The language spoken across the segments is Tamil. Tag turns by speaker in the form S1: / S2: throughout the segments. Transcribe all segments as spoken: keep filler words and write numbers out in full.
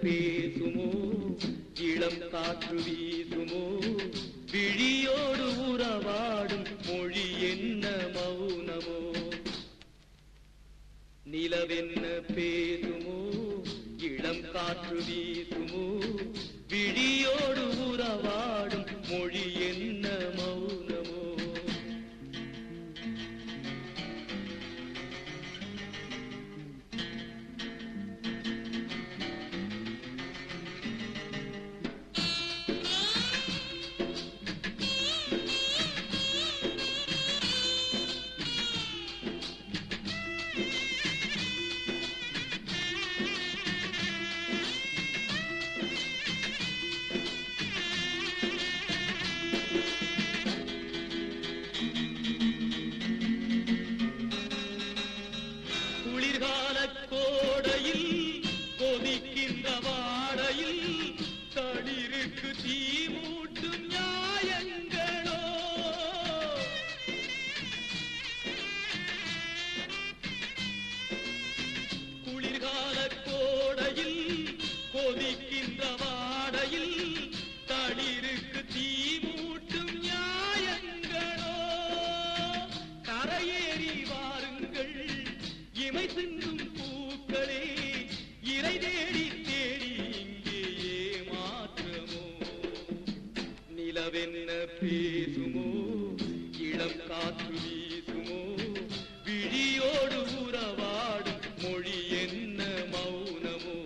S1: பேசுமோ இளம் காற்று வீசுமோ விழியோடு உறவாடும் மொழி என்ன மௌனமோ நிலவென்ன பேசுமோ இளம் காற்று வீசுமோ விழியோடு உறவாடும் மொழி என்ன மௌனமோ கோடையில் கொதிக்கின்ற வாடையில் தளிருக்கு தீ மூட்டும் நியாயங்களோ குளிர்கால கோடையில் கொதிக்கின்ற வாடையில் தளிருக்கு தீ மூட்டும் நியாயங்களோ கரையேறி வாருங்கள் இமை சிந்தும் பூக்களே இறை தேடி தேடி இங்கேயே மாற்றமோ நிலவென்ன பேசுமோ இளம் காற்று வீசுமோ விழியோடு உறவாடும் மொழி என்ன மௌனமோ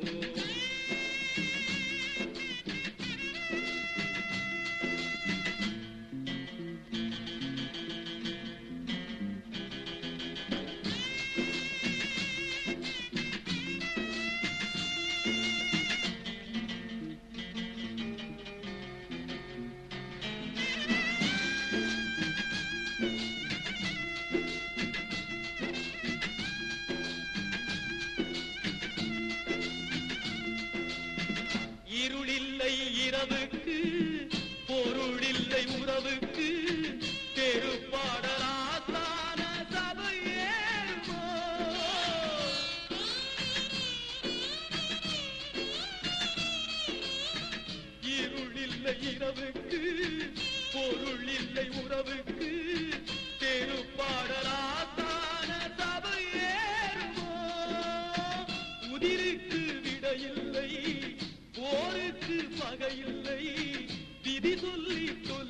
S1: இருளில்லை இரவுக்கு பொருளில்லை உறவுக்கு தெருப்பாடலாசான சபையேமோ இருளில்லை இரவுக்கு பொருளில்லை உறவுக்கு தெருப்பாடலாசான சபையேமோ உதிருக்கு விடையில்லை போருக்கு பகையில்லை விதி சொல்லி சொல்